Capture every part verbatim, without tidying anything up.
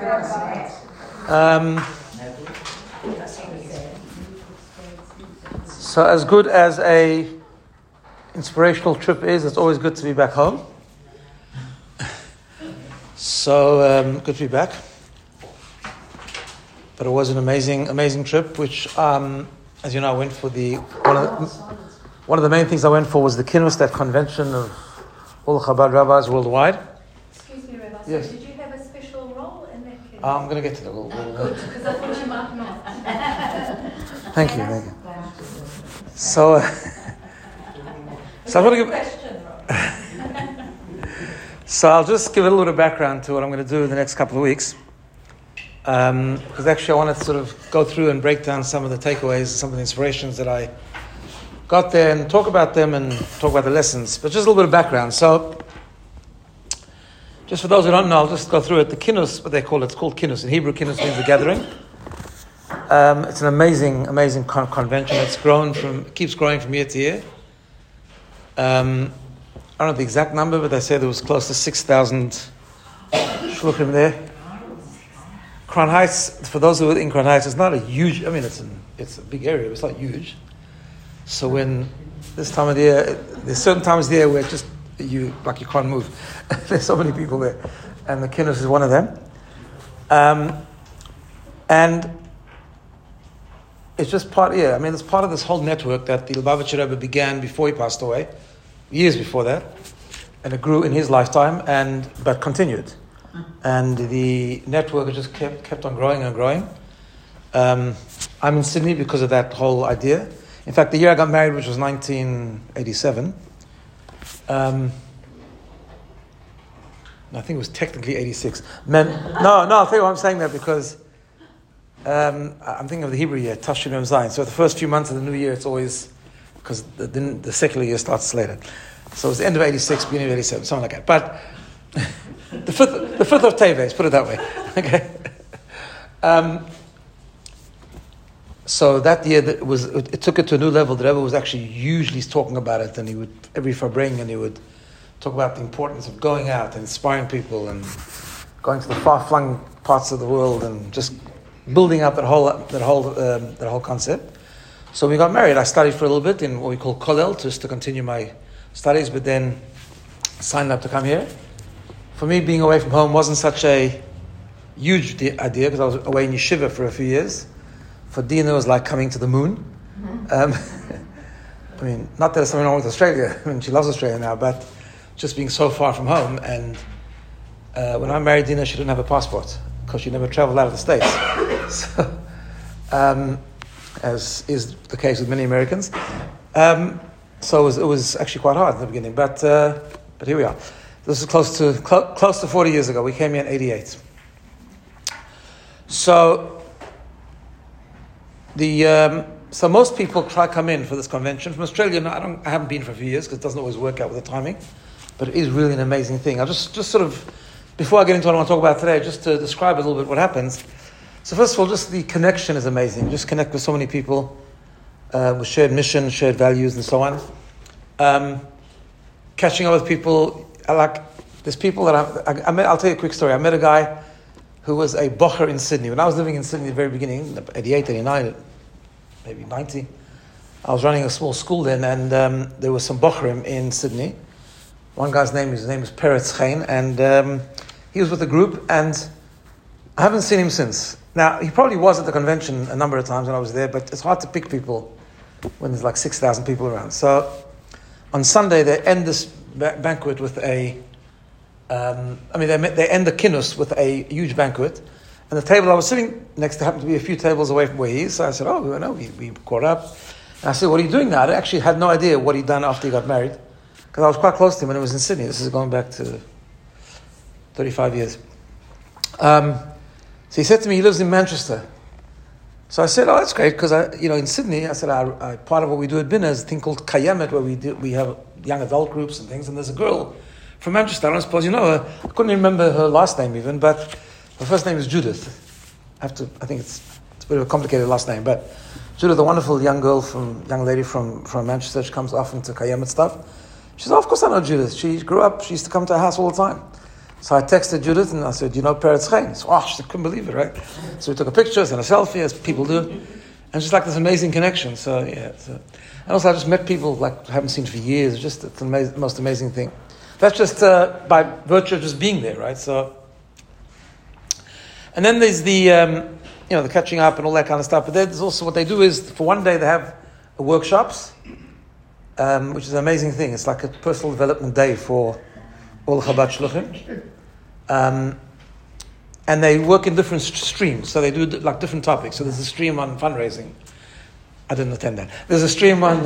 Um, so as good as a inspirational trip is, it's always good to be back home. So um, good to be back. But it was an amazing, amazing trip, which, um, as you know, I went for the one of the, one of the main things I went for was the Kinnus, that convention of all the Chabad rabbis worldwide. Excuse me, Rabbi. Yes. So did you have a special role in that Kinnus? I'm going to get to that. We'll, we'll, we'll. Good, because I thought you might not. Thank you, thank you. So, uh, so I'm going to give. Question, Rob. So I'll just give a little bit of background to what I'm going to do in the next couple of weeks. Because um, actually I want to sort of go through and break down some of the takeaways, some of the inspirations that I got there and talk about them and talk about the lessons. But just a little bit of background. So, just for those who don't know, I'll just go through it. The Kinnus, what they call it, it's called Kinnus. In Hebrew, Kinnus means the gathering. Um, it's an amazing, amazing con- convention. It's grown from, it keeps growing from year to year. Um, I don't know the exact number, but they say there was close to six thousand shluchim there. Crown Heights, for those who are in Crown Heights, it's not a huge, I mean, it's an, it's a big area, but it's not huge. So when this time of the year, there's certain times of the year where just, you, like you can't move. There's so many people there. And the Kinnus is one of them. Um, and it's just part, yeah, I mean, it's part of this whole network that the Lubavitcher Rebbe began before he passed away, years before that. And it grew in his lifetime, and but continued. And the network just kept kept on growing and growing. Um, I'm in Sydney because of that whole idea. In fact, the year I got married, which was nineteen eighty-seven, um, I think it was technically eighty-six. Men, no, no, I'll tell you why I'm saying that, because um, I'm thinking of the Hebrew year, Tashrin Mem Zayin. So the first few months of the new year, it's always, because the, the, the secular year starts later. So it was the end of eighty-six, beginning of eighty-seven, something like that. But the fifth, the fifth of Teves, put it that way. Okay. Um, so that year, that was it, it took it to a new level. The Rebbe was actually usually talking about it, and he would every Farbring, and he would talk about the importance of going out and inspiring people, and going to the far-flung parts of the world, and just building up that whole that whole um, that whole concept. So we got married. I studied for a little bit in what we call Kollel, just to continue my studies, but then signed up to come here. For me, being away from home wasn't such a huge de- idea, because I was away in yeshiva for a few years. For Dina, it was like coming to the moon. Mm-hmm. Um, I mean, not that there's something wrong with Australia. I mean, she loves Australia now, but just being so far from home. And uh, when I married Dina, she didn't have a passport, because she never traveled out of the States. So, um, as is the case with many Americans. Um, so it was, it was actually quite hard in the beginning, but uh, but here we are. This is close to cl- close to forty years ago. We came here in eighty-eight. So the um, so most people try to come in for this convention from Australia. No, I don't. I haven't been for a few years because it doesn't always work out with the timing, but it is really an amazing thing. I'll just just sort of, before I get into what I want to talk about today, just to describe a little bit what happens. So first of all, just the connection is amazing. You just connect with so many people uh, with shared mission, shared values, and so on. Um, catching up with people. I like, there's people that I, I, I met, I'll tell you a quick story. I met a guy who was a bocher in Sydney. When I was living in Sydney at the very beginning, eighty-eight, eighty-nine, maybe ninety, I was running a small school then, and um, there was some bocherim in Sydney. One guy's name, his name was Peretz Chain, and um, he was with a group, and I haven't seen him since. Now, he probably was at the convention a number of times when I was there, but it's hard to pick people when there's like six thousand people around. So on Sunday, they end this banquet with a, um, I mean, they, they end the Kinnus with a huge banquet, and the table I was sitting next to happened to be a few tables away from where he is. So I said, "Oh, we know, we, we caught up." And I said, "What are you doing now?" I actually had no idea what he'd done after he got married, because I was quite close to him when he was in Sydney. This is going back to thirty-five years. Um, so he said to me, he lives in Manchester. So I said, "Oh, that's great," because I, you know, in Sydney, I said, I, I, part of what we do at Bina is a thing called Kayemet, where we do, we have young adult groups and things, and there's a girl from Manchester. I don't suppose you know her. I couldn't even remember her last name even, but her first name is Judith. I have to. I think it's it's a bit of a complicated last name, but Judith, a wonderful young girl from young lady from, from Manchester. She comes often to Kayemet stuff. She said, "Oh, of course I know Judith. She grew up. She used to come to our house all the time." So I texted Judith and I said, "Do you know Peretz Chaim?" So, oh, she couldn't believe it, right? So we took a picture and a selfie, as people do, and just like this amazing connection. So yeah, so. And also I just met people like I haven't seen for years. Just it's the amaz- most amazing thing. That's just uh, by virtue of just being there, right? So, and then there's the um, you know the catching up and all that kind of stuff. But there's also what they do is for one day they have workshops, um, which is an amazing thing. It's like a personal development day for all the Chabad Shluchim. Um, and they work in different st- streams, so they do d- like different topics. So there's a stream on fundraising. I didn't attend that. There's a stream on.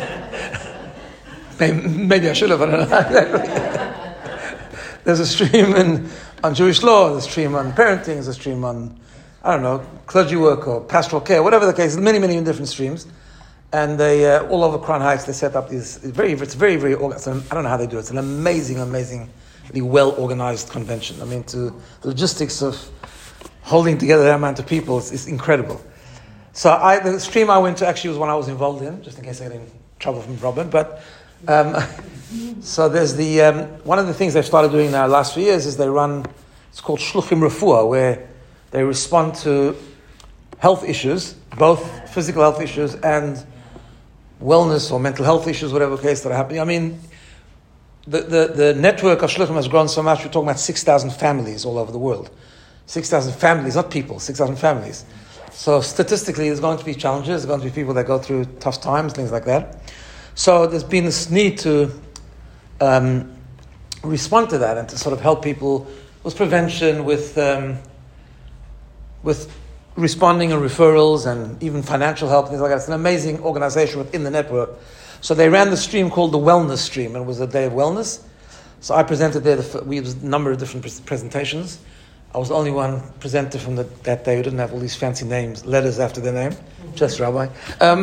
maybe, maybe I should have. I don't know. There's a stream in, on Jewish law. There's a stream on parenting. There's a stream on I don't know clergy work or pastoral care, whatever the case. Many many different streams, and they uh, all over Crown Heights they set up these. It's very it's very very. Organized. I don't know how they do it. It's an amazing amazing. well organized convention. I mean, to the logistics of holding together that amount of people is, is incredible. So I, the stream I went to actually was one I was involved in, just in case I get in trouble from Robin. But um, so there's the um, one of the things they've started doing now the last few years is they run. It's called Shluchim Refuah, where they respond to health issues, both physical health issues and wellness or mental health issues, whatever case that are happening. I mean. The, the, the network of Shluchim has grown so much, we're talking about six thousand families all over the world. six thousand families, not people, six thousand families. So statistically, there's going to be challenges, there's going to be people that go through tough times, things like that. So there's been this need to um, respond to that and to sort of help people with prevention, with um, with responding and referrals and even financial help, things like that. It's an amazing organization within the network. So they ran the stream called the Wellness Stream, and it was a day of wellness. So I presented there. The, we had a number of different pre- presentations. I was the only one presenter from the, that day who didn't have all these fancy names, letters after their name, just Rabbi. Um,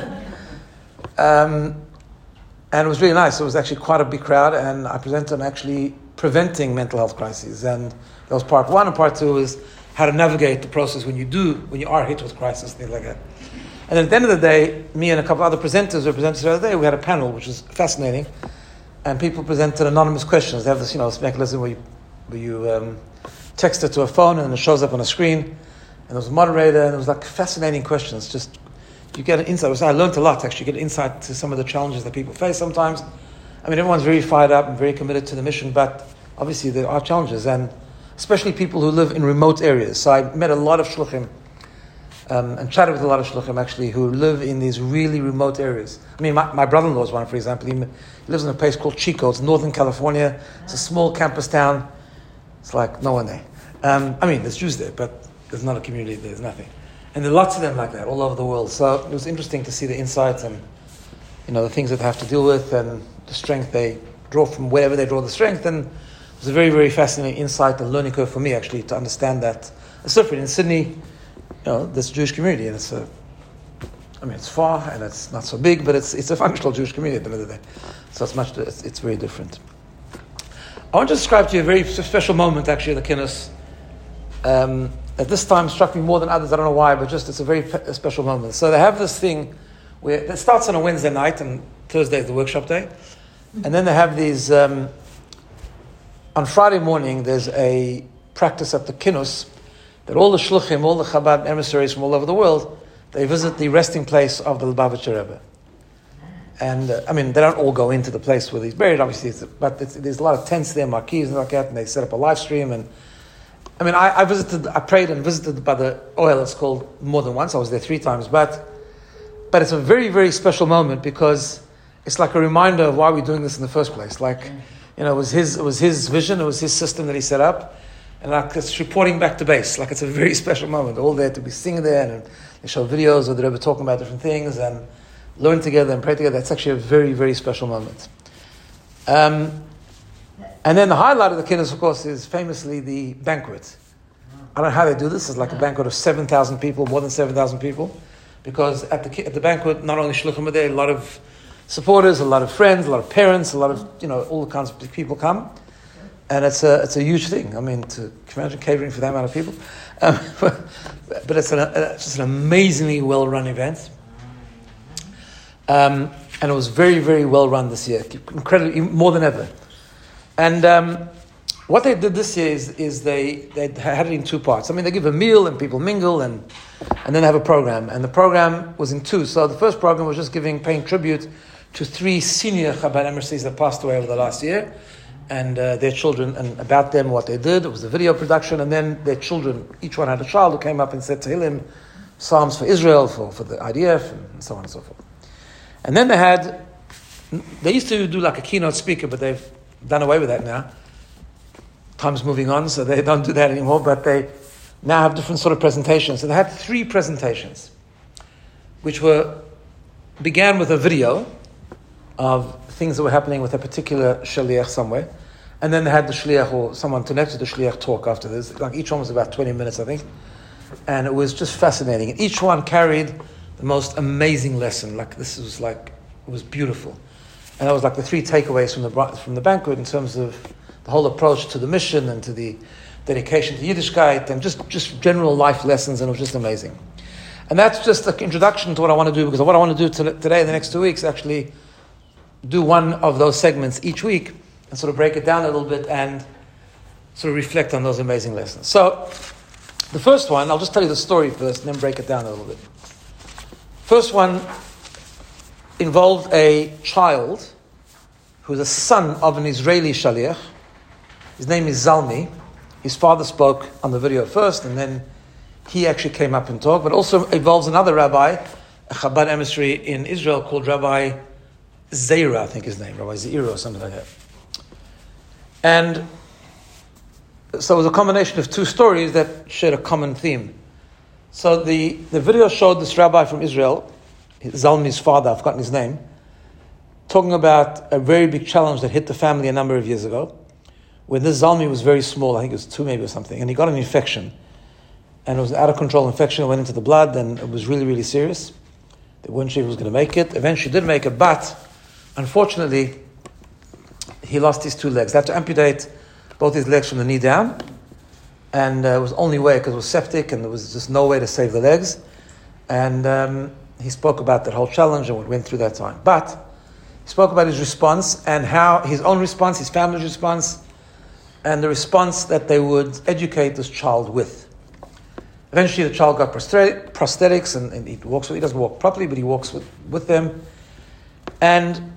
um, and it was really nice. It was actually quite a big crowd, and I presented on actually preventing mental health crises. And that was part one, and part two is how to navigate the process when you do, when you are hit with crisis, things like that. And then at the end of the day, me and a couple other presenters were presented the other day. We had a panel, which was fascinating. And people presented anonymous questions. They have this, you know, this mechanism where you, where you um, text it to a phone and it shows up on a screen. And there was a moderator, and it was like fascinating questions. Just, you get an insight. I learned a lot, actually. You get insight to some of the challenges that people face sometimes. I mean, everyone's very fired up and very committed to the mission, but obviously there are challenges, and especially people who live in remote areas. So I met a lot of shluchim, Um, and chatted with a lot of shluchim actually who live in these really remote areas. I mean, my, my brother-in-law is one, for example. He, he lives in a place called Chico. It's Northern California. It's a small campus town. It's like no one there. Um, I mean, there's Jews there, but there's not a community there. There's nothing. And there are lots of them like that all over the world. So it was interesting to see the insights and, you know, the things that they have to deal with and the strength they draw from wherever they draw the strength. And it was a very, very fascinating insight and learning curve for me actually to understand that. It's different in Sydney. You know, this Jewish community, and it's a, I mean, it's far and it's not so big, but it's it's a functional Jewish community at the end of the day. So it's much, it's, it's very different. I want to describe to you a very special moment, actually, at the Kinnos. Um, at this time, struck me more than others. I don't know why, but just it's a very pe- a special moment. So they have this thing where it starts on a Wednesday night, and Thursday is the workshop day, and then they have these. Um, on Friday morning, there's a practice at the Kinnos. That all the shluchim, all the Chabad emissaries from all over the world, they visit the resting place of the Lubavitcher Rebbe. And, uh, I mean, they don't all go into the place where he's buried, obviously, it's, but it's, there's a lot of tents there, marquees and like that, and they set up a live stream. And I mean, I, I visited, I prayed and visited by the oil, it's called, more than once. I was there three times. But, but it's a very, very special moment because it's like a reminder of why we're doing this in the first place. Like, you know, it was his, it was his vision, it was his system that he set up. And like it's reporting back to base, like it's a very special moment. All there to be singing there, and they show videos of the Rebbe talking about different things and learn together and pray together. That's actually a very, very special moment. Um, and then the highlight of the Kinnos, of course, is famously the banquet. I don't know how they do this. It's like a banquet of seven thousand people, more than seven thousand people. Because at the at the banquet, not only shluchim are there, a lot of supporters, a lot of friends, a lot of parents, a lot of, you know, all the kinds of people come. And it's a it's a huge thing. I mean, to imagine catering for that amount of people. Um, but it's, an, it's just an amazingly well-run event. Um, and it was very, very well-run this year. Incredibly, more than ever. And um, what they did this year is, is they, they had it in two parts. I mean, they give a meal and people mingle and, and then they have a program. And the program was in two. So the first program was just giving, paying tribute to three senior Chabad embassies that passed away over the last year and uh, their children and about them, what they did. It was a video production, and then their children, each one had a child who came up and said Tehillim, Psalms for Israel, for, for the I D F, and so on and so forth. And then they had, they used to do like a keynote speaker, but they've done away with that now. Time's moving on, so they don't do that anymore, but they now have different sort of presentations. So they had three presentations, which were, began with a video of things that were happening with a particular shliach somewhere. And then they had the shliach or someone connected to the shliach talk after this. Like each one was about twenty minutes, I think. And it was just fascinating. And each one carried the most amazing lesson. Like this was like, it was beautiful. And that was like the three takeaways from the from the banquet in terms of the whole approach to the mission and to the dedication to Yiddishkeit and just, just general life lessons, and it was just amazing. And that's just an introduction to what I want to do, because what I want to do to, today in the next two weeks actually do one of those segments each week and sort of break it down a little bit and sort of reflect on those amazing lessons. So the first one, I'll just tell you the story first and then break it down a little bit. First one involved a child who's a son of an Israeli shaliach. His name is Zalmi. His father spoke on the video first, and then he actually came up and talked, but also involves another rabbi, a Chabad emissary in Israel called Rabbi Zeira, I think his name, Rabbi Zeira or something like that. And so it was a combination of two stories that shared a common theme. So the, the video showed this rabbi from Israel, Zalmi's father, I've forgotten his name, talking about a very big challenge that hit the family a number of years ago, when this Zalmi was very small, I think it was two maybe or something, and he got an infection. And it was an out-of-control infection. It went into the blood, and it was really, really serious. They weren't sure if he was going to make it. Eventually did make it, but unfortunately, he lost his two legs. They had to amputate both his legs from the knee down, and uh, it was the only way because it was septic, and there was just no way to save the legs. And um, he spoke about that whole challenge and what went through that time. But he spoke about his response and how his own response, his family's response, and the response that they would educate this child with. Eventually, the child got prosthetics, and, and he walks. He doesn't walk properly, but he walks with, with them. And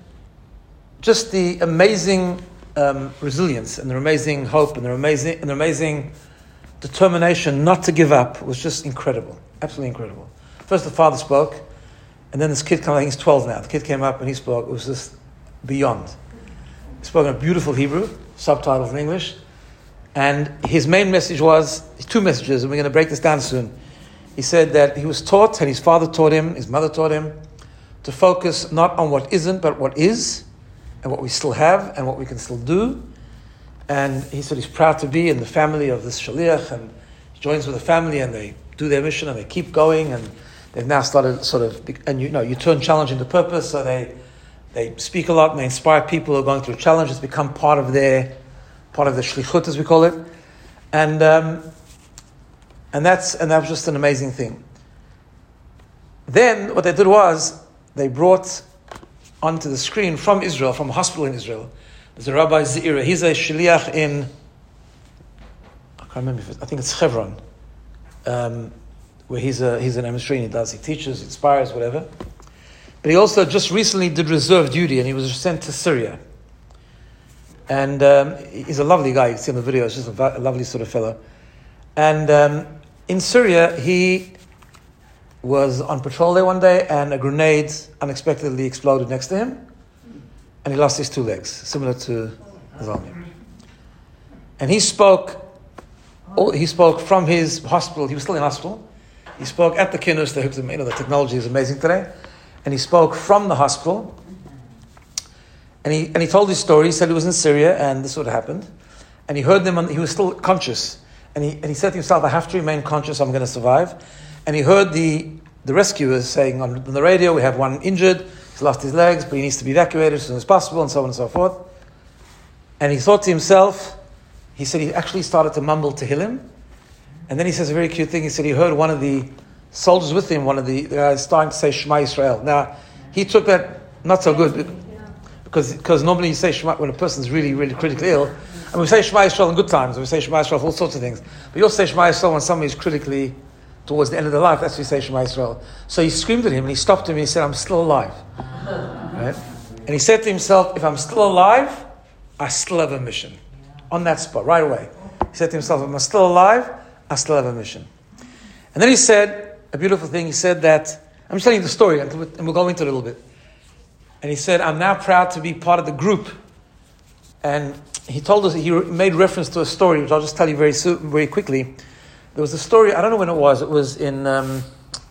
just the amazing um, resilience, and their amazing hope, and their amazing, and their amazing determination not to give up was just incredible, absolutely incredible. First, the father spoke, and then this kid came. I think he's twelve now. The kid came up and he spoke. It was just beyond. He spoke in beautiful Hebrew, subtitles in English. And his main message was, two messages, and we're going to break this down soon. He said that he was taught, and his father taught him, his mother taught him, to focus not on what isn't, but what is, and what we still have, and what we can still do. And he said he's proud to be in the family of this shaliach, and he joins with the family, and they do their mission, and they keep going, and they've now started sort of, and you know, you turn challenge into purpose, so they they speak a lot, and they inspire people who are going through a challenge. It's become part of their part of the shlichut, as we call it, and um, and that's and that was just an amazing thing. Then what they did was they brought onto the screen from Israel, from a hospital in Israel. There's a Rabbi Zeira. He's a shliach in, I can't remember if it's, I think it's Hebron, um, where he's a he's an emissary. He does, he teaches, inspires, whatever. But he also just recently did reserve duty, and he was sent to Syria. And um, he's a lovely guy. You can see on the video, he's just a, a lovely sort of fellow. And um, in Syria, he was on patrol there one day, and a grenade unexpectedly exploded next to him, and he lost his two legs, similar to Zalmi. And he spoke. He spoke from his hospital. He was still in hospital. He spoke at the kinnus. The you know the technology is amazing today, and he spoke from the hospital. And he and he told his story. He said he was in Syria, and this would have happened. And he heard them. On, he was still conscious, and he and he said to himself, "I have to remain conscious. I'm going to survive." And he heard the the rescuers saying on, on the radio, "We have one injured. He's lost his legs, but he needs to be evacuated as soon as possible," and so on and so forth. And he thought to himself, he said he actually started to mumble Tehillim, and then he says a very cute thing. He said he heard one of the soldiers with him, one of the, the guys starting to say Shema Yisrael. Now he took that not so good. because because normally you say Shema when a person's really, really critically ill, and we say Shema Yisrael in good times, and we say Shema Yisrael for all sorts of things. But you'll say Shema Yisrael when somebody is critically towards the end of their life. That's when you say Shema Yisrael. So he screamed at him, and he stopped him, and he said, "I'm still alive." Right? And he said to himself, "If I'm still alive, I still have a mission." On that spot, right away, he said to himself, "If I'm still alive, I still have a mission." And then he said a beautiful thing. He said that, I'm just telling you the story, and we'll go into it a little bit. And he said, "I'm now proud to be part of the group." And he told us, he made reference to a story, which I'll just tell you very soon, very quickly. There was a story, I don't know when it was, it was in um,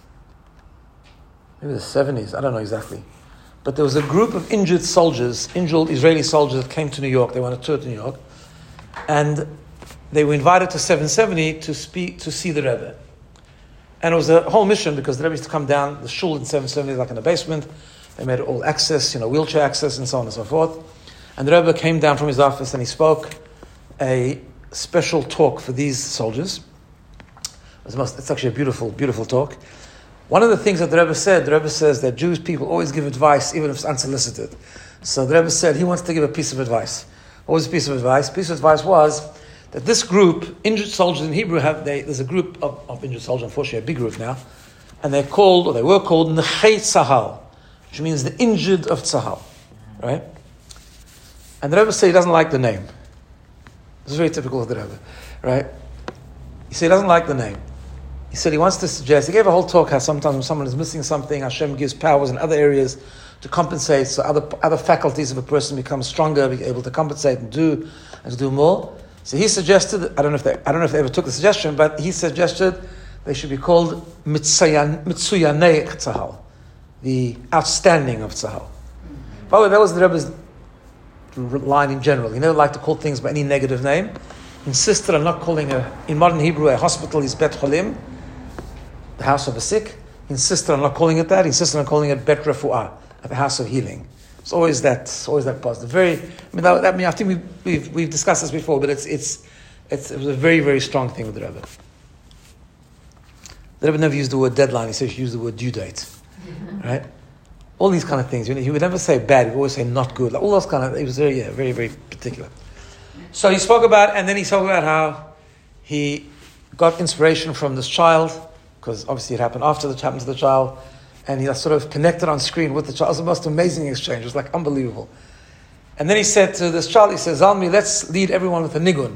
maybe the seventies, I don't know exactly. But there was a group of injured soldiers, injured Israeli soldiers that came to New York. They went on a tour to New York. And they were invited to seven seventy to speak, to see the Rebbe. And it was a whole mission because the Rebbe used to come down, the shul in seven seventy, like in the basement. They made it all access, you know, wheelchair access and so on and so forth. And the Rebbe came down from his office and he spoke a special talk for these soldiers. It was most, it's actually a beautiful, beautiful talk. One of the things that the Rebbe said, the Rebbe says that Jewish people always give advice even if it's unsolicited. So the Rebbe said he wants to give a piece of advice. What was the piece of advice? The piece of advice was that this group, injured soldiers in Hebrew, have they, there's a group of, of injured soldiers, unfortunately a big group now, and they're called, or they were called, Nechei Tzahal, which means the injured of Tzahal, right? And the Rebbe said he doesn't like the name. This is very typical of the Rebbe, right? He said he doesn't like the name. He said he wants to suggest, he gave a whole talk how sometimes when someone is missing something, Hashem gives powers in other areas to compensate, so other other faculties of a person become stronger, be able to compensate and do and to do more. So he suggested, I don't know if they I don't know if they ever took the suggestion, but he suggested they should be called Mitsuyanei Tzahal, the outstanding of Tzahal. By the way, that was the Rebbe's line in general. He never liked to call things by any negative name. He insisted on not calling a, in modern Hebrew, a hospital is Bet Cholim, the house of the sick. He insisted on not calling it that. He insisted on calling it Bet Refuah, the house of healing. It's always that, it's always that positive. Very, I mean, that, I mean, I think we've, we've we've discussed this before, but it's it's it's it was a very very strong thing with the Rebbe. The Rebbe never used the word deadline. He said he used the word due date, right? All these kind of things. You know, he would never say bad. He would always say not good. Like all those kind of. He was very yeah, very very particular. So he spoke about, and then he spoke about how he got inspiration from this child, because obviously it happened after it happened to the child. And he sort of connected on screen with the child. It was the most amazing exchange. It was like unbelievable. And then he said to this child, he says, Zalmi, let's lead everyone with a nigun.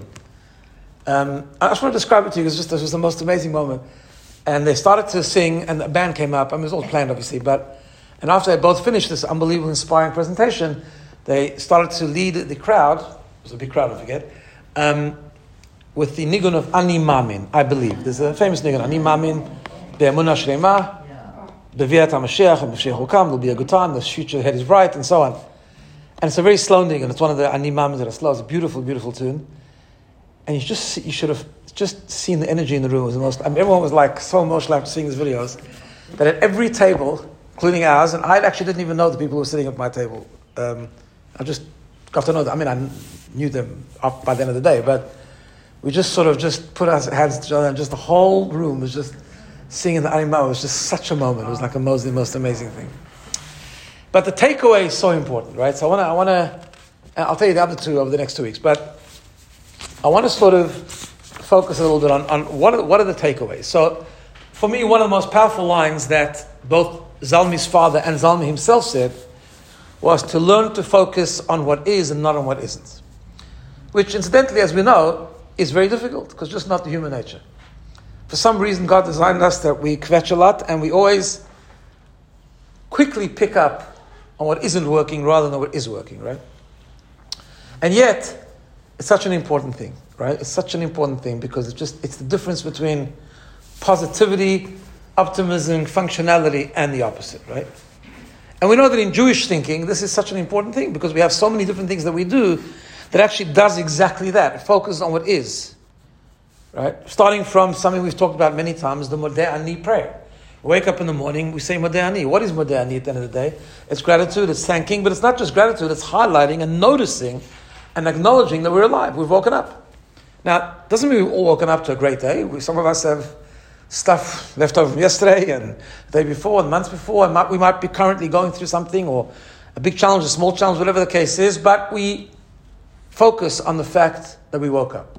Um, I just want to describe it to you because just this was the most amazing moment. And they started to sing, and the band came up. I mean, it was all planned, obviously. But and after they both finished this unbelievable, inspiring presentation, they started to lead the crowd. It was a big crowd, don't forget. Um, with the nigun of Ani Mamin, I believe. There's a famous nigun, Ani Mamin, Be'emunah Shlema. Beviat HaMashiach, and Mashiach will come, there'll be a good time, the future ahead is bright, and so on. And it's a very slow nigun, it's one of the Ani Mamin that are slow, it's a beautiful, beautiful tune. And you just, you should have just seen the energy in the room. It was the most, I mean, everyone was like so emotional after seeing these videos, that at every table, including ours, and I actually didn't even know the people who were sitting at my table. Um, I just got to know them, I mean, I knew them up by the end of the day, but we just sort of just put our hands to each other, and just the whole room was just singing the Anima. Was just such a moment. It was like a most, the most amazing thing. But the takeaway is so important, right? So I want to, I want to, I'll tell you the other two over the next two weeks, but I want to sort of focus a little bit on, on what are, what are the takeaways. So for me, one of the most powerful lines that both Zalmi's father and Zalmi himself said was to learn to focus on what is and not on what isn't. Which incidentally, as we know, is very difficult because just not the human nature. For some reason, God designed us that we kvetch a lot and we always quickly pick up on what isn't working rather than what is working, right? And yet, it's such an important thing, right? It's such an important thing because it's just, it's the difference between positivity, optimism, functionality, and the opposite, right? And we know that in Jewish thinking, this is such an important thing because we have so many different things that we do that actually does exactly that. It focuses on what is. Right? Starting from something we've talked about many times, the Modeh Ani prayer. We wake up in the morning, we say Modeh Ani. What is Modeh Ani at the end of the day? It's gratitude, it's thanking, but it's not just gratitude, it's highlighting and noticing and acknowledging that we're alive, we've woken up. Now, it doesn't mean we've all woken up to a great day. We, some of us have stuff left over from yesterday and the day before and the months before, and might, we might be currently going through something or a big challenge, a small challenge, whatever the case is, but we focus on the fact that we woke up.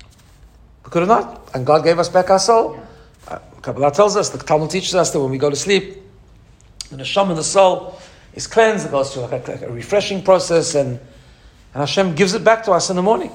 We could have not, and God gave us back our soul. Uh, Kabbalah tells us, the Talmud teaches us that when we go to sleep, the neshama in the soul is cleansed, it goes through like a, like a refreshing process, and, and Hashem gives it back to us in the morning.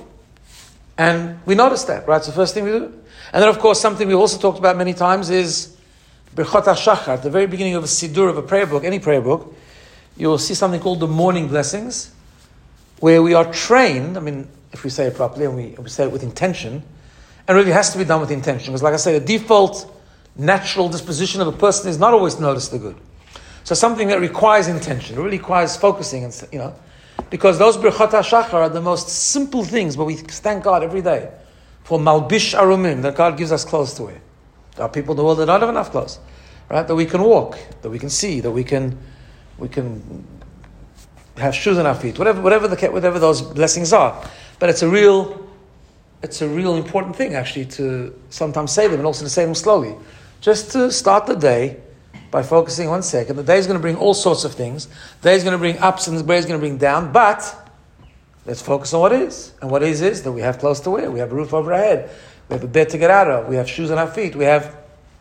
And we notice that, right? It's the first thing we do. And then, of course, something we also talked about many times is Birchot HaShachar. At the very beginning of a Siddur, of a prayer book, any prayer book, you will see something called the morning blessings, where we are trained, I mean, if we say it properly, and we, we say it with intention, and really has to be done with intention, because like I say, the default natural disposition of a person is not always to notice the good. So something that requires intention, it really requires focusing, and you know, because those Birchot HaShachar are the most simple things, but we thank God every day for Malbish Arumim, that God gives us clothes to wear. There are people in the world that don't have enough clothes, right? That we can walk, that we can see, that we can we can have shoes on our feet, whatever whatever the whatever those blessings are. But it's a real it's a real important thing actually to sometimes say them, and also to say them slowly. Just to start the day by focusing one second. The day is going to bring all sorts of things. The day is going to bring ups and the day is going to bring down, but let's focus on what is. And what is is that we have clothes to wear, we have a roof over our head, we have a bed to get out of, we have shoes on our feet, we have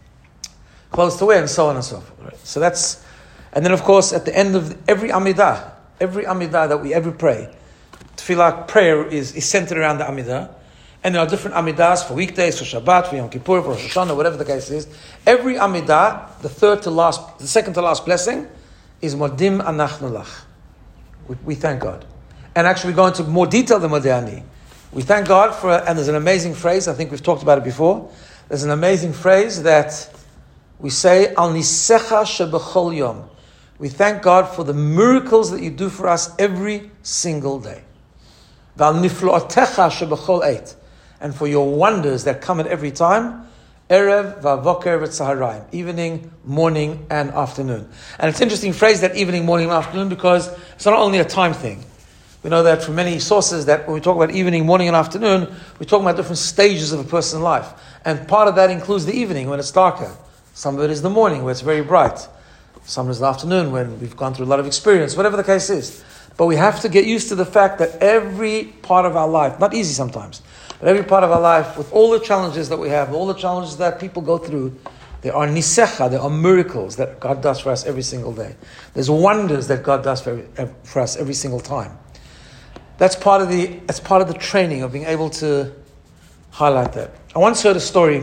clothes to wear, and so on and so forth. Right? So that's, and then of course at the end of every Amidah, every Amidah that we ever pray, Tefillah prayer is, is centered around the Amidah. And there are different Amidahs for weekdays, for Shabbat, for Yom Kippur, for Rosh Hashanah, whatever the case is. Every Amidah, the third to last, the second to last blessing, is Modim Anachnu Lach. We, we thank God. And actually we go into more detail than Modeh. We thank God for, and there's an amazing phrase, I think we've talked about it before. There's an amazing phrase that we say, Al Nisecha Shebechol Yom. We thank God for the miracles that you do for us every single day. Val Nifloatecha Shebechol Eit. And for your wonders that come at every time, Erev v'avoker v'tzaharayim, evening, morning, and afternoon. And it's an interesting phrase, that evening, morning, and afternoon, because it's not only a time thing. We know that from many sources that when we talk about evening, morning, and afternoon, we're talking about different stages of a person's life. And part of that includes the evening, when it's darker. Some of it is the morning, where it's very bright. Some is the afternoon, when we've gone through a lot of experience, whatever the case is. But we have to get used to the fact that every part of our life, not easy sometimes, but every part of our life, with all the challenges that we have, all the challenges that people go through, there are nisecha, there are miracles that God does for us every single day. There's wonders that God does for, every, for us every single time. That's part of the that's part of the training of being able to highlight that. I once heard a story.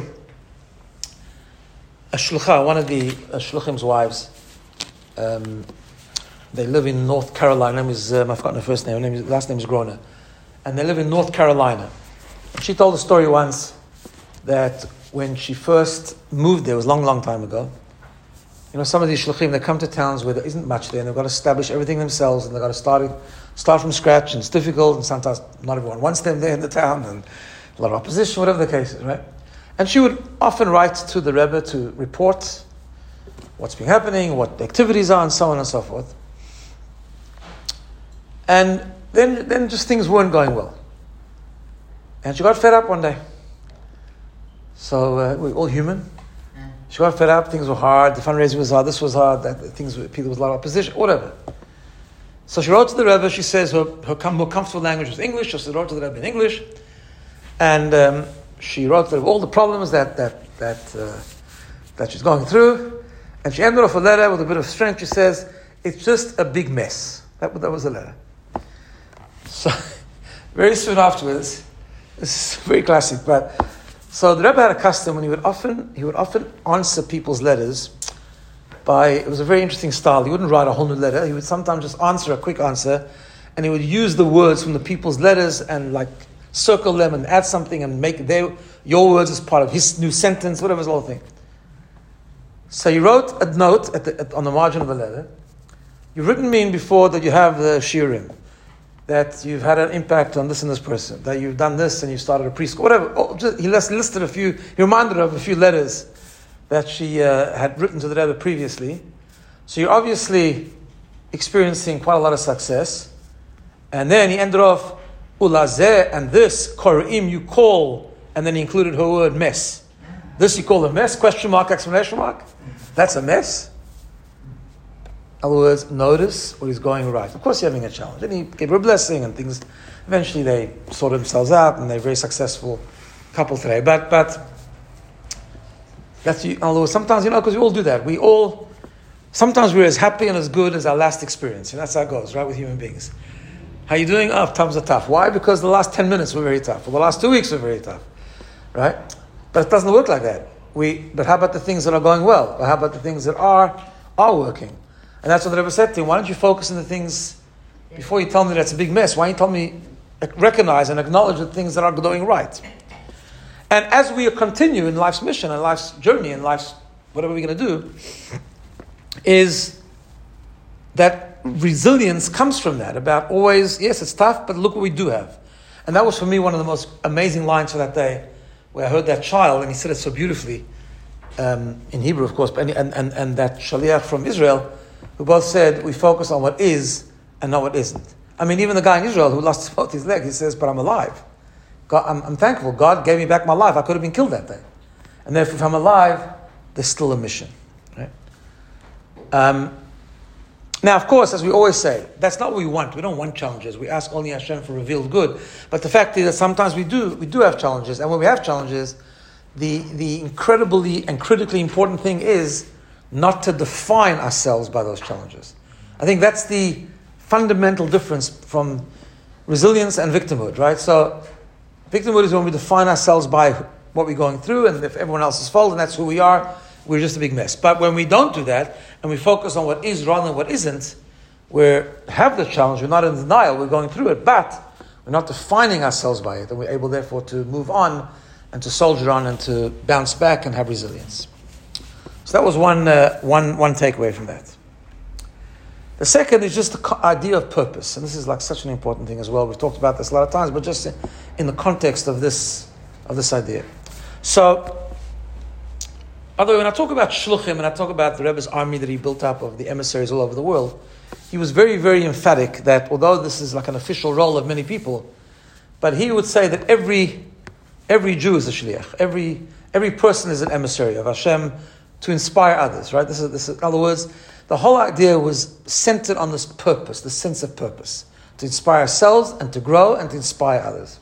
A shlucha, one of the uh, shluchim's wives, um, they live in North Carolina. Her name is um, I've forgotten her first name. Her name is, last name is Grona, and they live in North Carolina. She told a story once that when she first moved there, it was a long, long time ago. You know, some of these shluchim, they come to towns where there isn't much there, and they've got to establish everything themselves, and they've got to start start from scratch, and it's difficult, and sometimes not everyone wants them there in the town, and a lot of opposition, whatever the case is, right? And she would often write to the Rebbe to report what's been happening, what the activities are, and so on and so forth. And then, then just things weren't going well. And she got fed up one day. So uh, we're all human. She got fed up. Things were hard. The fundraising was hard. This was hard. That things were, people was a lot of opposition. Whatever. So she wrote to the Rebbe. She says her, her com- more comfortable language was English. So she wrote to the Rebbe in English, and um, she wrote to all the problems that that that uh, that she's going through. And she ended off a letter with a bit of strength. She says, "It's just a big mess." That that was the letter. So very soon afterwards. This is very classic, but so the Rebbe had a custom when he would often he would often answer people's letters by, it was a very interesting style. He wouldn't write a whole new letter. He would sometimes just answer a quick answer, and he would use the words from the people's letters and like circle them and add something and make their your words as part of his new sentence, whatever the whole thing. So he wrote a note at the, at, on the margin of the letter. You've written me in before that you have the shiurim, that you've had an impact on this and this person, that you've done this and you started a preschool, whatever. Oh, just, he listed a few, he reminded her of a few letters that she uh, had written to the Rebbe previously. So you're obviously experiencing quite a lot of success. And then he ended off, Ulazeh, and this, Korim, you call, and then he included her word mess. This you call a mess? Question mark, exclamation mark? That's a mess? other words, notice what is going right. Of course, you're having a challenge. And he gave her a blessing, and things, eventually they sorted themselves out, and they're a very successful couple today. But, but, that's, in other words, sometimes, you know, because we all do that. We all, sometimes we're as happy and as good as our last experience. And that's how it goes, right, with human beings. How you doing? Oh, times are tough. Why? Because the last ten minutes were very tough. Or the last two weeks were very tough. Right? But it doesn't work like that. We, but how about the things that are going well? Or how about the things that are are working? And that's what the Rebbe said to him. Why don't you focus on the things, before you tell me that's a big mess, why don't you tell me, recognize and acknowledge the things that are going right? And as we continue in life's mission and life's journey and life's, whatever we're going to do, is that resilience comes from that, about always, yes, it's tough, but look what we do have. And that was for me one of the most amazing lines for that day, where I heard that child, and he said it so beautifully, um, in Hebrew, of course, but, and, and, and that shaliach from Israel, who both said, we focus on what is and not what isn't. I mean, even the guy in Israel who lost both his legs, he says, but I'm alive. God, I'm, I'm thankful. God gave me back my life. I could have been killed that day. And therefore, if I'm alive, there's still a mission. Right? Um, Now, of course, as we always say, that's not what we want. We don't want challenges. We ask only Hashem for revealed good. But the fact is that sometimes we do we do have challenges. And when we have challenges, the, the incredibly and critically important thing is not to define ourselves by those challenges. I think that's the fundamental difference from resilience and victimhood, right? So victimhood is when we define ourselves by what we're going through, and if everyone else is fault and that's who we are, we're just a big mess. But when we don't do that, and we focus on what is rather than what isn't, we have the challenge, we're not in denial, we're going through it, but we're not defining ourselves by it, and we're able, therefore, to move on, and to soldier on, and to bounce back, and have resilience. So that was one, uh, one, one takeaway from that. The second is just the co- idea of purpose, and this is like such an important thing as well. We've talked about this a lot of times, but just in, in the context of this, of this idea. So, although when I talk about Shluchim and I talk about the Rebbe's army that he built up of the emissaries all over the world, he was very, very emphatic that although this is like an official role of many people, but he would say that every every Jew is a shliach. Every every person is an emissary of Hashem to inspire others. Right? This is this is, in other words, the whole idea was centered on this purpose, the sense of purpose, to inspire ourselves and to grow and to inspire others.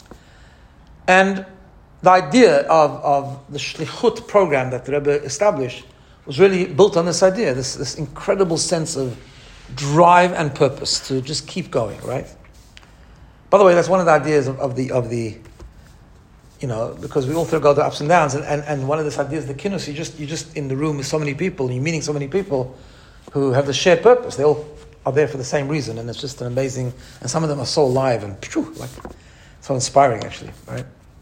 And the idea of, of the Shlichut program that the Rebbe established was really built on this idea, this, this incredible sense of drive and purpose to just keep going, right? By the way, that's one of the ideas of, of the, of the, you know, because we all through go through ups and downs, and, and, and one of this ideas, the kinus, you just, you're just in the room with so many people, you're meeting so many people who have the shared purpose. They all are there for the same reason, and it's just an amazing, and some of them are so alive and phew, like so inspiring, actually, right?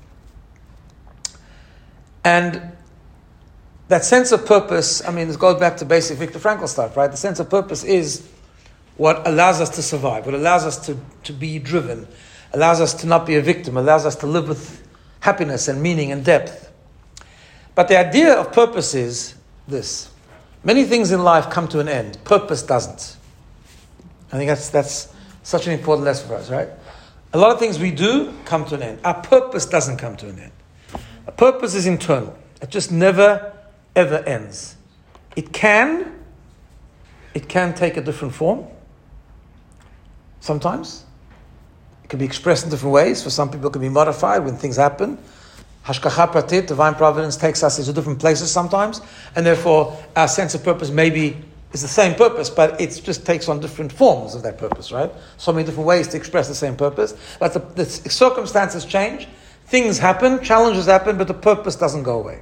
And that sense of purpose, I mean, this goes back to basic Viktor Frankl stuff, right? The sense of purpose is what allows us to survive, what allows us to, to be driven, allows us to not be a victim, allows us to live with happiness and meaning and depth. But the idea of purpose is this. Many things in life come to an end. Purpose doesn't. I think that's that's such an important lesson for us, right? A lot of things we do come to an end. Our purpose doesn't come to an end. A purpose is internal. It just never, ever ends. It can, it can take a different form. Sometimes. It can be expressed in different ways. For some people it can be modified when things happen. Hashgacha pratit, divine providence, takes us into different places sometimes. And therefore our sense of purpose maybe is the same purpose, but it just takes on different forms of that purpose, right? So many different ways to express the same purpose. But the, the circumstances change. Things happen, challenges happen, but the purpose doesn't go away.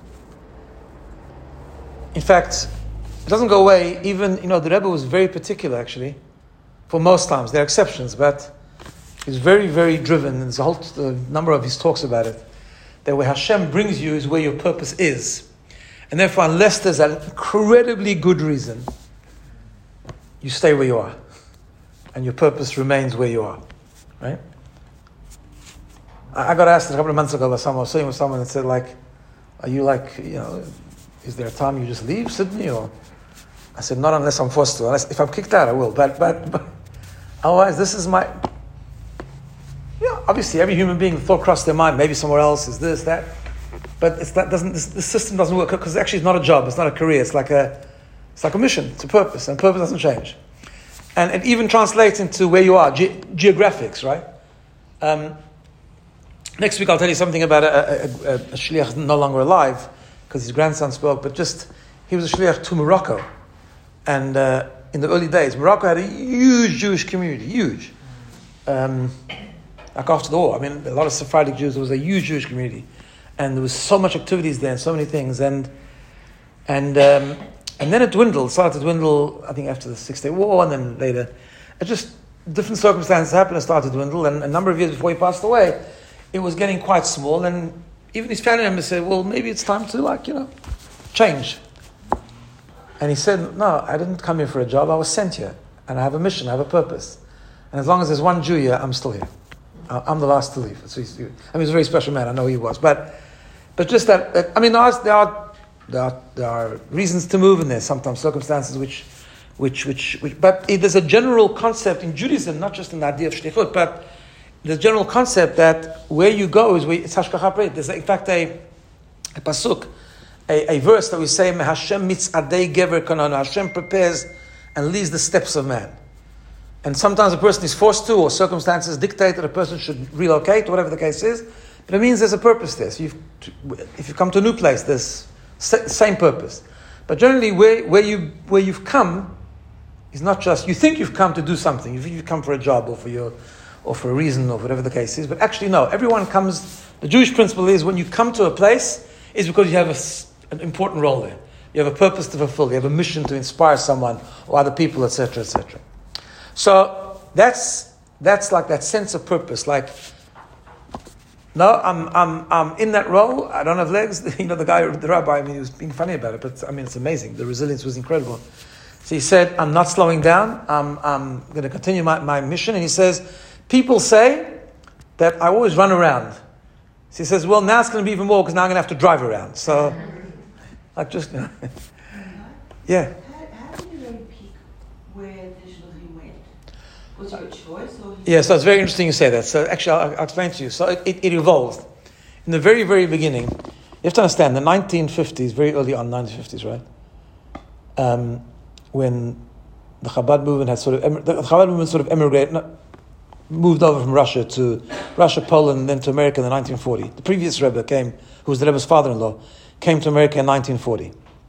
In fact, it doesn't go away even, you know, the Rebbe was very particular actually, for most times. There are exceptions, but he's very, very driven, and there's a whole a number of his talks about it, that where Hashem brings you is where your purpose is. And therefore, unless there's an incredibly good reason, you stay where you are. And your purpose remains where you are. Right? I got asked a couple of months ago by someone, I was sitting with someone that said, like, are you like, you know, is there a time you just leave Sydney? Or I said, not unless I'm forced to. Unless, if I'm kicked out, I will. But, but, but otherwise, this is my, yeah, obviously every human being, the thought crossed their mind, maybe somewhere else is this, that. But it's that doesn't, this, the system doesn't work, because actually it's not a job, it's not a career, it's like a, It's like a mission, it's a purpose, and purpose doesn't change. And it even translates into where you are, ge- geographics, right? Um, next week I'll tell you something about a, a, a, a shliach no longer alive, because his grandson spoke, but just, he was a shliach to Morocco. And uh, in the early days, Morocco had a huge Jewish community, huge. Um, like after the war, I mean, a lot of Sephardic Jews, there was a huge Jewish community. And there was so much activities there and so many things. And and um, and then it dwindled, started to dwindle, I think, after the Six-Day War, and then later. It just, different circumstances happened and started to dwindle. And a number of years before he passed away, it was getting quite small. And even his family members said, well, maybe it's time to, like, you know, change. And he said, no, I didn't come here for a job, I was sent here. And I have a mission, I have a purpose. And as long as there's one Jew here, I'm still here. I'm the last to leave. So he's, I mean, he's a very special man, I know he was. But but just that, that I mean, there are, there are, there are, there are reasons to move in there, sometimes circumstances which, which, which, which but it, there's a general concept in Judaism, not just in the idea of shlichut, but the general concept that where you go is where it's hashgacha prat. There's in fact a, a pasuk, a, a verse that we say, Hashem mitzadei gever kananu, Hashem prepares and leads the steps of man. And sometimes a person is forced to, or circumstances dictate that a person should relocate, whatever the case is. But it means there's a purpose there. So you've, if you come to a new place, there's same purpose. But generally, where, where, you, where you've come is not just, you think you've come to do something. You think you've come for a job or for, your, or for a reason or whatever the case is. But actually, no. Everyone comes, the Jewish principle is when you come to a place, it's because you have a, an important role there. You have a purpose to fulfill. You have a mission to inspire someone or other people, et cetera, et cetera. So that's that's like that sense of purpose. Like, no, I'm I'm I'm in that role. I don't have legs. You know, the guy, the rabbi. I mean, he was being funny about it, but I mean, it's amazing. The resilience was incredible. So he said, "I'm not slowing down. I'm I'm going to continue my, my mission." And he says, "People say that I always run around." So he says, "Well, now it's going to be even more because now I'm going to have to drive around." So, like, just you know, yeah. How, how did you really pick where the shluchim went? Was it a choice? Or Yeah, so it's very interesting you say that. So actually, I'll, I'll explain to you. So it, it, it evolved. In the very, very beginning, you have to understand, the nineteen fifties, very early on, nineteen fifties, right? Um, when the Chabad movement had sort of, the Chabad movement sort of emigrated, not, moved over from Russia to Russia, Poland, and then to America in the nineteen forty. The previous Rebbe came, who was the Rebbe's father-in-law, came to America in nineteen forty.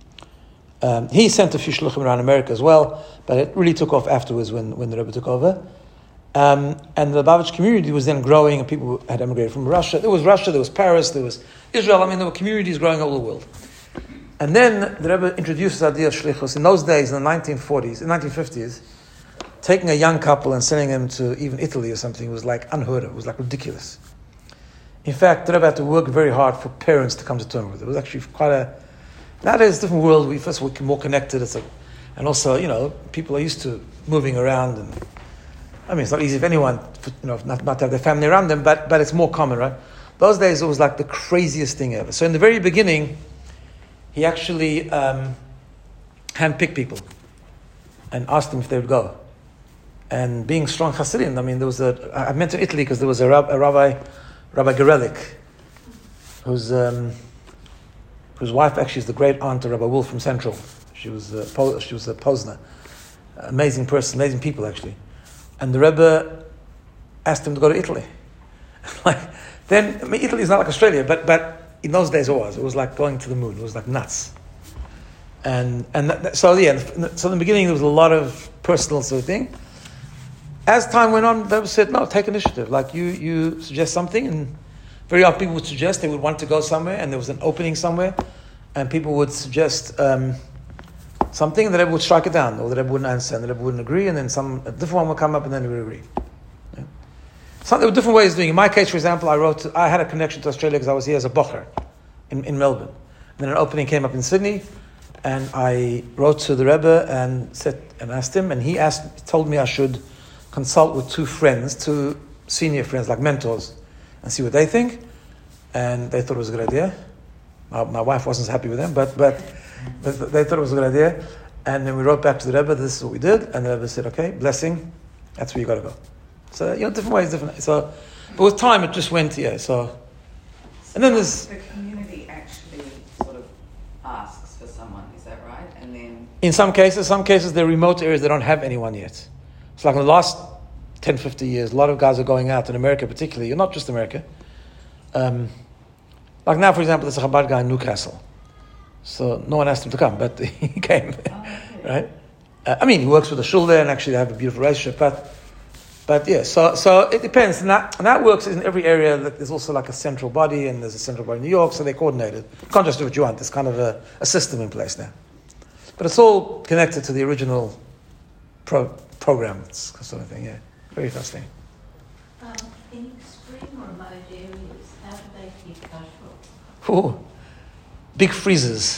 Um, he sent a few shluchim around America as well, but it really took off afterwards when, when the Rebbe took over. Um, and the Lubavitch community was then growing, and people had emigrated from Russia. There was Russia, there was Paris, there was Israel. I mean, there were communities growing all over the world. And then the Rebbe introduced the idea of shlichus. In those days, in the nineteen forties, in the nineteen fifties, taking a young couple and sending them to even Italy or something was like unheard of. It was like ridiculous. In fact, the Rebbe had to work very hard for parents to come to terms with it. It was actually quite a... Nowadays, it's a different world. We first of all we're more connected. It's a, and also, you know, people are used to moving around. And I mean, it's not easy for anyone, you know, not, not to have their family around them, but but it's more common, right? Those days, it was like the craziest thing ever. So in the very beginning, he actually um, handpicked people and asked them if they would go. And being strong Hasidim, I mean, there was a... I mentioned Italy because there was a, rab, a rabbi, Rabbi Gerelik, who's... Um, whose wife actually is the great aunt of Rabbi Wolf from Central. She was a, Pol- she was a Posner. Amazing person, amazing people actually. And the Rebbe asked him to go to Italy. Like, then, I mean, Italy is not like Australia, but but in those days it was. It was like going to the moon. It was like nuts. And and that, that, so yeah, so in the beginning there was a lot of personal sort of thing. As time went on, the Rebbe said, no, take initiative. Like you, you suggest something, and very often people would suggest they would want to go somewhere, and there was an opening somewhere, and people would suggest um, something, and the Rebbe would strike it down, or the Rebbe wouldn't answer, and the Rebbe wouldn't agree, and then some a different one would come up, and then they would agree. Yeah. So there were different ways of doing it. In my case, for example, I wrote, to, I had a connection to Australia because I was here as a bocher in, in Melbourne. And then an opening came up in Sydney, and I wrote to the Rebbe and said and asked him, and he asked, told me I should consult with two friends, two senior friends, like mentors, and see what they think. And they thought it was a good idea. My, my wife wasn't happy with them, but, but but they thought it was a good idea. And then we wrote back to the Rebbe, this is what we did. And the Rebbe said, okay, blessing, that's where you got to go. So, you know, different ways, different. So, but with time, it just went, yeah, so. So and then there's... the community actually sort of asks for someone, is that right? And then In some cases, some cases they're remote areas that don't have anyone yet. It's like in the last ten, fifty years, a lot of guys are going out in America particularly, not just America. Um, like now, for example, there's a Chabad guy in Newcastle. So no one asked him to come, but he came, oh, okay. right? Uh, I mean, he works with the shul there and actually they have a beautiful relationship, but But yeah, so so it depends, and that, and that works in every area. There's also like a central body, and there's a central body in New York, so they're coordinated. You can't just do what you want. There's kind of a, a system in place now. But it's all connected to the original pro, program, sort of thing, yeah. Very fascinating. Um, in extreme remote areas, how do they keep kashrut? Ooh, big freezers.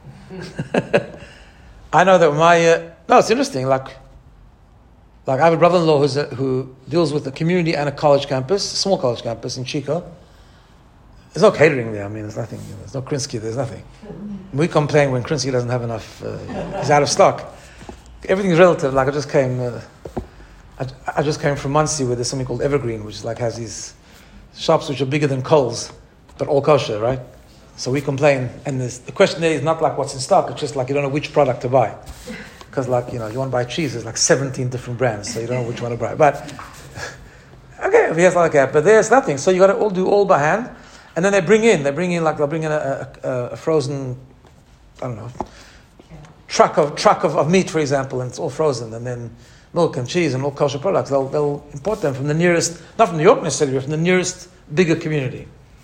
I know that my, uh, no, it's interesting, like, Like I have a brother-in-law who's a, who deals with a community and a college campus, a small college campus in Chico. There's no catering there. I mean, there's nothing. You know, there's no Krinsky. There's nothing. We complain when Krinsky doesn't have enough. Uh, he's out of stock. Everything's relative. Like I just came. Uh, I, I just came from Muncie where there's something called Evergreen, which is like has these shops which are bigger than Kohl's, but all kosher, right? So we complain, and the question there is not like what's in stock. It's just like you don't know which product to buy. Because, like, you know, you want to buy cheese, there's like seventeen different brands, so you don't know which one to buy. But, okay, if he has like that, but there's nothing. So you got to all do all by hand. And then they bring in, they bring in, like, they'll bring in a, a, a frozen, I don't know, truck of truck of, of meat, for example, and it's all frozen. And then milk and cheese and all kosher products. They'll, they'll import them from the nearest, not from New York necessarily, but from the nearest bigger community.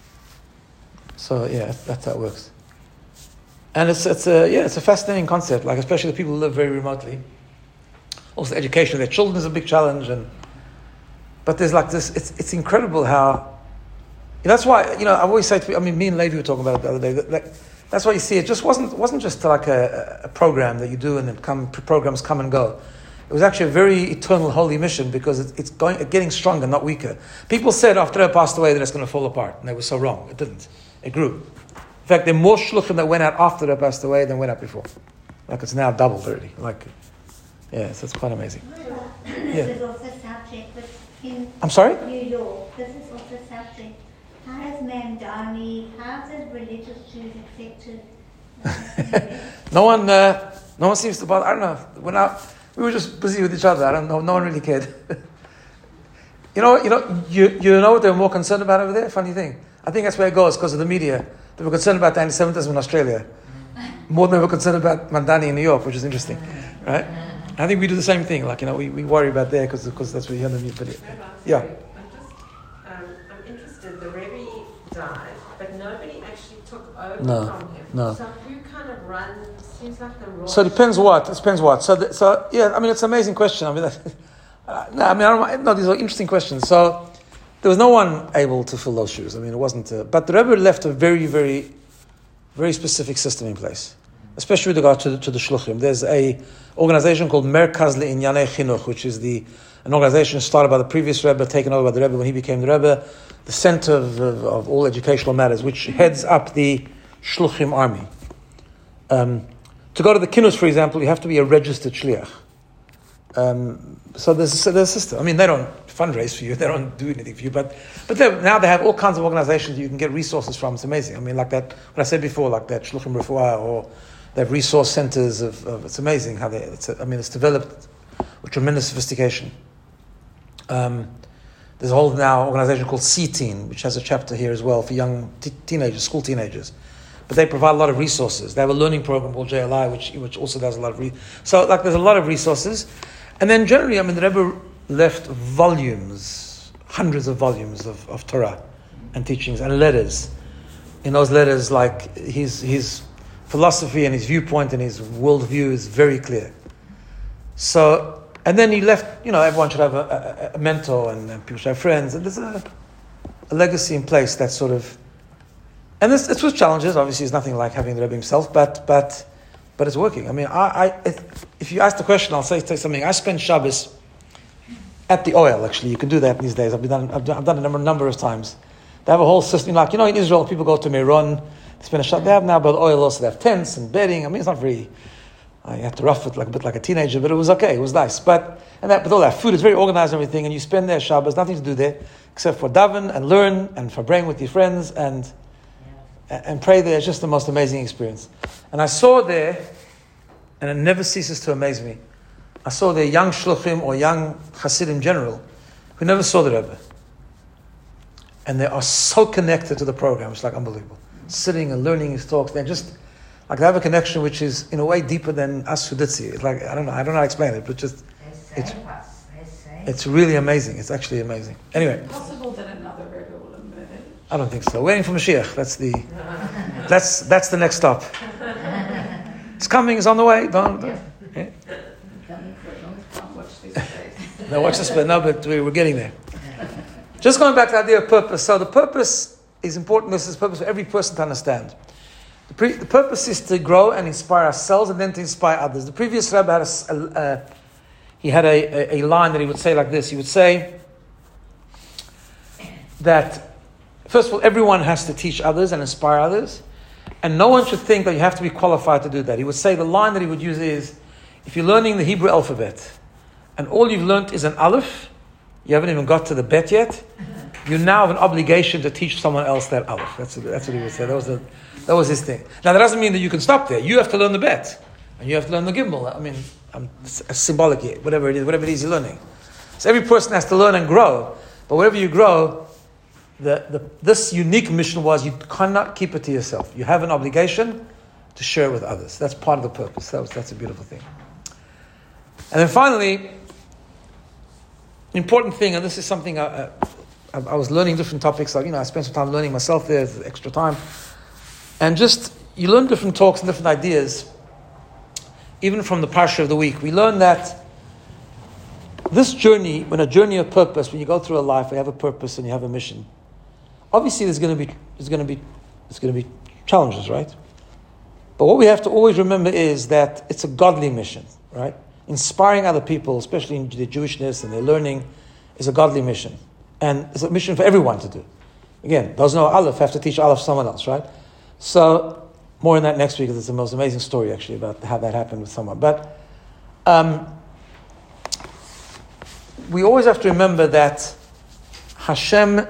So, yeah, that's how it works. And it's it's a yeah it's a fascinating concept, like especially the people who live very remotely. Also, the education of their children is a big challenge, and but there's like this. It's it's incredible how. You know, that's why you know I always say to people, I mean, me and Levi were talking about it the other day. That, that, that's why you see it just wasn't it wasn't just like a, a program that you do and then come programs come and go. It was actually a very eternal, holy mission because it, it's going getting stronger, not weaker. People said after I passed away that it's going to fall apart, and they were so wrong. It didn't. It grew. In fact, there are more shluchim that went out after they passed away than went out before. Like it's now doubled already. Like, yeah, so it's quite amazing. This Yeah. is also subject, but in I'm sorry? New York, this is also subject. How is Mamdani, how is religious Jews accepted? no one, uh, no one seems to bother. I don't know. When I, we were just busy with each other. I don't know. No one really cared. you know, you know, you you know what they were more concerned about over there? Funny thing. I think that's where it goes because of the media. They were concerned about anti-Semitism in Australia more than they were concerned about Mandani in New York, which is interesting, right? I think we do the same thing. Like, you know, we, we worry about there because because that's where you hear the news. But yeah. I'm just, um, I'm interested. The Rebbe died, but nobody actually took over No, from him. no. So who kind of runs? Seems like the role. So it depends what. It depends what. So the, so yeah. I mean, it's an amazing question. I mean, that, uh, no, I mean, I don't. No, these are interesting questions. So. There was no one able to fill those shoes. I mean, it wasn't. Uh, but the Rebbe left a very, very, very specific system in place, especially with regard to the, to the shluchim. There's a organization called Merkaz Le'inyanei Chinuch, which is the an organization started by the previous Rebbe, taken over by the Rebbe when he became the Rebbe, the center of, of, of all educational matters, which heads up the shluchim army. Um, to go to the Kinnus, for example, you have to be a registered shliach. Um, so there's, there's a system. I mean, they don't fundraise for you, they don't do anything for you, but but now they have all kinds of organizations you can get resources from. It's amazing. I mean, like that, what I said before, like that Shluchim Refuah, or they have resource centers of, of it's amazing how they, it's a, I mean, it's developed with tremendous sophistication. Um, there's a whole now organization called C-Teen, which has a chapter here as well for young t- teenagers, school teenagers. But they provide a lot of resources. They have a learning program called J L I, which which also does a lot of re- so like there's a lot of resources. And then generally, I mean, the Rebbe left volumes, hundreds of volumes of, of Torah and teachings and letters. In those letters, like his his philosophy and his viewpoint and his worldview is very clear. So, and then he left, you know, everyone should have a, a, a mentor and, and people should have friends. And there's a, a legacy in place that sort of, and this, it's with challenges. Obviously, it's nothing like having the Rebbe himself, but but but it's working. I mean, I, I if, if you ask the question, I'll say, say something. I spend Shabbos at the oil. Actually, you can do that these days. I've been done. I've done, I've done it a number, number of times. They have a whole system. Like you know, in Israel, people go to Meron. They spend a Shabbos. They have now, but oil also they have tents and bedding. I mean, it's not very. I had to rough it like a bit like a teenager, but it was okay. It was nice. But and that, but all that food is very organized and everything, and you spend there Shabbos, nothing to do there except for daven and learn and for praying with your friends and. and pray there. It's just the most amazing experience. And I saw there, and it never ceases to amaze me, I saw there young shluchim or young Hasidim in general who never saw the Rebbe. And they are so connected to the program. It's like unbelievable. Sitting and learning his talks. They're just, like they have a connection which is in a way deeper than us Suditzi. It's like, I don't know, I don't know how to explain it, but just, it's, it's really amazing. It's actually amazing. Anyway. Is it possible that another Rebbe will emerge? I don't think so. Waiting for Mashiach. That's the, that's, that's the next stop. It's coming, it's on the way. Don't, don't. Yeah. Watch this space. No, watch this, but no, but we, we're getting there. Just going back to the idea of purpose. So the purpose is important. This is purpose for every person to understand. The, pre- the purpose is to grow and inspire ourselves and then to inspire others. The previous Rebbe had a, uh, he had a, a, a line that he would say like this. He would say that, first of all, everyone has to teach others and inspire others. And no one should think that you have to be qualified to do that. He would say the line that he would use is, if you're learning the Hebrew alphabet and all you've learned is an aleph, you haven't even got to the bet yet, you now have an obligation to teach someone else that aleph. That's, that's what he would say. That was, the, that was his thing. Now, that doesn't mean that you can stop there. You have to learn the bet. And you have to learn the gimel. I mean, I'm symbolic here, whatever it is, whatever it is you're learning. So every person has to learn and grow. But wherever you grow, the, the, this unique mission was you cannot keep it to yourself. You have an obligation to share with others. That's part of the purpose. That was, that's a beautiful thing. And then finally, important thing, and this is something I, I, I was learning different topics. Like, you know, I spent some time learning myself there, extra time, and just you learn different talks and different ideas. Even from the parsha of the week, we learn that this journey, when a journey of purpose, when you go through a life, you have a purpose and you have a mission. Obviously, there's going to be there's going to be there's going to be challenges, right? But what we have to always remember is that it's a godly mission, right? Inspiring other people, especially in their Jewishness and their learning, is a godly mission. And it's a mission for everyone to do. Again, those who know Aleph have to teach Aleph to someone else, right? So, more on that next week, because it's the most amazing story, actually, about how that happened with someone. But um, we always have to remember that Hashem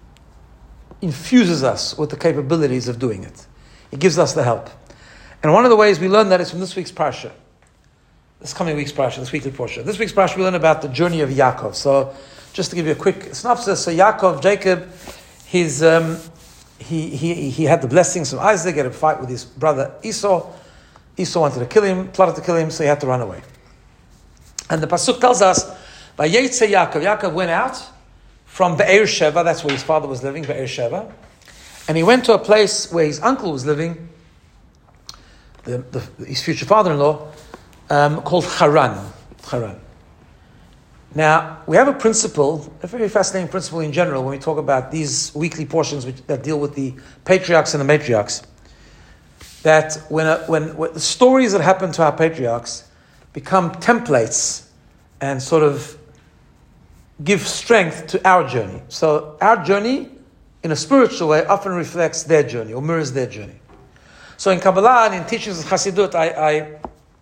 infuses us with the capabilities of doing it. He gives us the help. And one of the ways we learn that is from this week's parsha. This coming week's parsha, this weekly parsha. This week's parsha we learn about the journey of Yaakov. So, just to give you a quick synopsis, so Yaakov, Jacob, his um, he he he had the blessings from Isaac, he had a fight with his brother Esau. Esau wanted to kill him, plotted to kill him, so he had to run away. And the pasuk tells us, by Yetze Yaakov, Yaakov went out from Be'er Sheva, that's where his father was living, Be'er Sheva, and he went to a place where his uncle was living, the, the, his future father-in-law, um, called Haran. Haran. Now, we have a principle, a very fascinating principle in general, when we talk about these weekly portions which, that deal with the patriarchs and the matriarchs, that when, a, when, when the stories that happen to our patriarchs become templates and sort of give strength to our journey. So our journey, in a spiritual way, often reflects their journey or mirrors their journey. So in Kabbalah and in teachings of Chassidut, I, I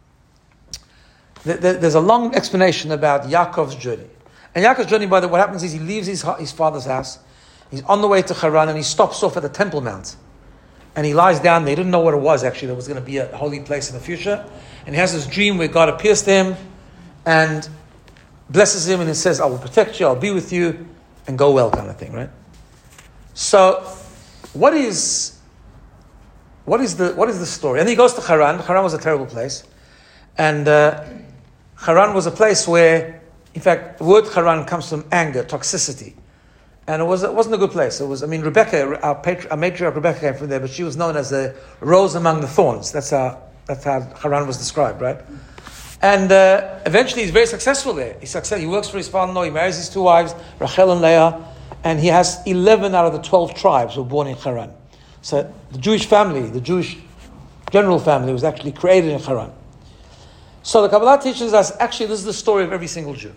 th- th- there's a long explanation about Yaakov's journey. And Yaakov's journey, by the way, what happens is he leaves his, his father's house, he's on the way to Haran, and he stops off at the Temple Mount. And he lies down there. He didn't know what it was, actually. There was going to be a holy place in the future. And he has this dream where God appears to him and blesses him, and he says, I will protect you, I'll be with you, and go well, kind of thing, right? So, what is what is the what is the story? And he goes to Haran. Haran was a terrible place, and uh, Haran was a place where, in fact, the word Haran comes from anger, toxicity, and it was it wasn't a good place. It was, I mean, Rebecca, our, patri- our matriarch Rebecca came from there, but she was known as a rose among the thorns. That's how that's how Haran was described, right? And uh, eventually he's very successful there. He's success, he works for his father-in-law, he marries his two wives, Rachel and Leah, and he has eleven out of the twelve tribes who were born in Haran. So the Jewish family, the Jewish general family, was actually created in Haran. So the Kabbalah teaches us, actually this is the story of every single Jew.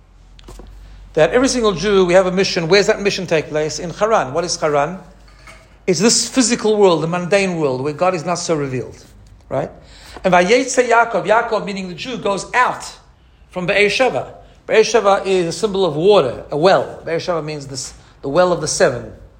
That every single Jew, we have a mission. Where's that mission take place? In Haran. What is Haran? It's this physical world, the mundane world, where God is not so revealed. Right? And Vayetze Yaakov, Yaakov meaning the Jew, goes out from Be'er Sheva. Be'er Sheva is a symbol of water, a well. Be'er Sheva means this, the well of the seven.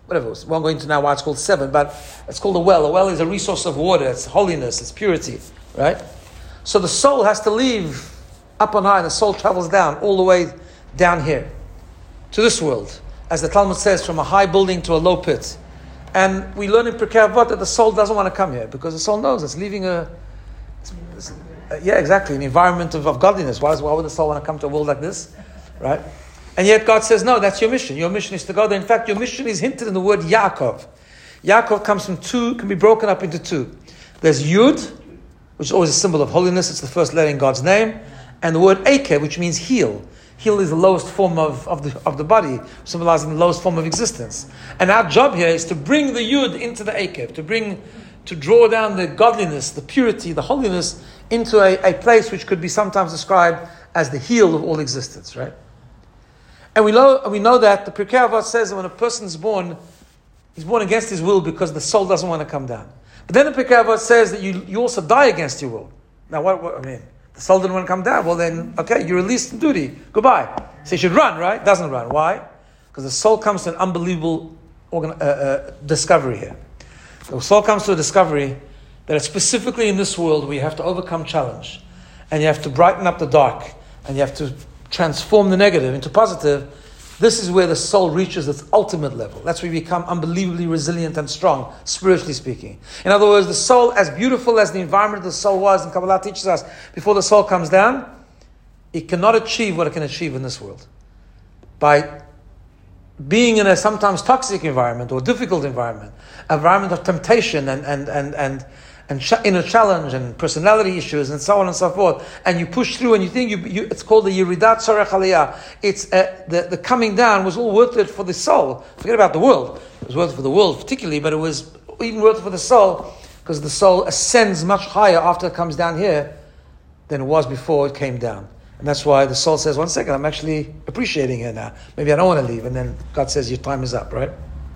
whatever. We won't go into now why it's called seven, but it's called a well. A well is a resource of water. It's holiness. It's purity, right? So the soul has to leave up on high, and the soul travels down all the way down here to this world, as the Talmud says, from a high building to a low pit. And we learn in Pirkei Avot that the soul doesn't want to come here because the soul knows it's leaving a, it's, it's, uh, yeah, exactly, an environment of, of godliness. Why, why would the soul want to come to a world like this, right? And yet God says, no, that's your mission. Your mission is to go there. In fact, your mission is hinted in the word Yaakov. Yaakov comes from two, can be broken up into two. There's Yud, which is always a symbol of holiness. It's the first letter in God's name. And the word Ekev, which means heel. Heel is the lowest form of, of, the, of the body, symbolizing the lowest form of existence. And our job here is to bring the Yud into the Ekev, to bring, to draw down the godliness, the purity, the holiness into a, a place which could be sometimes described as the heel of all existence, right? And we know, we know that the Pirkei Avot says that when a person is born, he's born against his will because the soul doesn't want to come down. But then the Pirkei Avot says that you, you also die against your will. Now, what, what I mean, the soul didn't want to come down. Well, then, okay, you're released from duty. Goodbye. So you should run, right? Doesn't run. Why? Because the soul comes to an unbelievable organ, uh, uh, discovery here. The soul comes to a discovery that it's specifically in this world where you have to overcome challenge, and you have to brighten up the dark, and you have to transform the negative into positive. This is where the soul reaches its ultimate level. That's where you become unbelievably resilient and strong, spiritually speaking. In other words, the soul, as beautiful as the environment of the soul was, and Kabbalah teaches us, before the soul comes down, it cannot achieve what it can achieve in this world. By being in a sometimes toxic environment or difficult environment, environment of temptation and and and and and ch- inner challenge and personality issues and so on and so forth, and you push through and you think you, you it's called the Yeridat Tzorech Aliyah. It's uh, the the coming down was all worth it for the soul. Forget about the world; it was worth it for the world particularly, but it was even worth it for the soul because the soul ascends much higher after it comes down here than it was before it came down. And that's why the soul says, one second, I'm actually appreciating here now. Maybe I don't want to leave. And then God says, your time is up, right?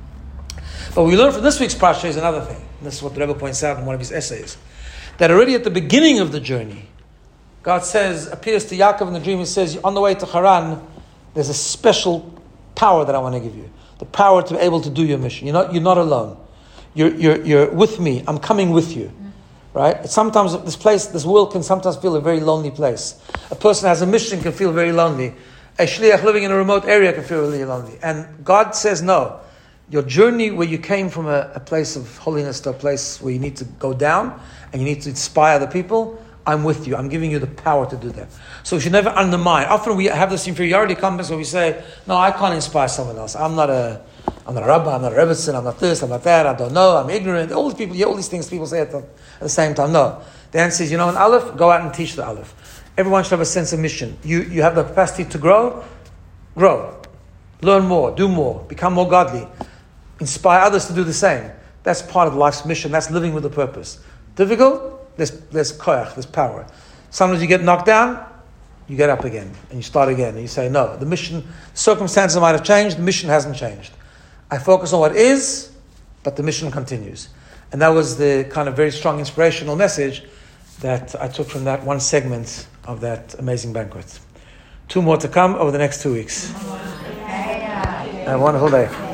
But what we learn from this week's Parsha is another thing. And this is what the Rebbe points out in one of his essays. That already at the beginning of the journey, God says, appears to Yaakov in the dream and says, on the way to Haran, there's a special power that I want to give you. The power to be able to do your mission. You're not, you're not alone. You're, you're, you're with me. I'm coming with you. Right? Sometimes this place, this world can sometimes feel a very lonely place. A person who has a mission can feel very lonely. A shliach living in a remote area can feel really lonely. And God says, no. Your journey where you came from a, a place of holiness to a place where you need to go down and you need to inspire other people, I'm with you. I'm giving you the power to do that. So we should never undermine. Often we have this inferiority complex where we say, no, I can't inspire someone else. I'm not a I'm not a rabbi, I'm not a rebbetzin, I'm not this, I'm not that, I don't know, I'm ignorant. All these people, yeah, all these things people say at the, at the same time. No. The answer is, you know, an Aleph, go out and teach the Aleph. Everyone should have a sense of mission. You you have the capacity to grow, grow. Learn more, do more, become more godly. Inspire others to do the same. That's part of life's mission. That's living with a purpose. Difficult? There's, there's koyach, there's power. Sometimes you get knocked down, you get up again, and you start again, and you say, no, the mission, circumstances might have changed, the mission hasn't changed. I focus on what is, but the mission continues. And that was the kind of very strong inspirational message that I took from that one segment of that amazing banquet. Two more to come over the next two weeks. Have a wonderful day.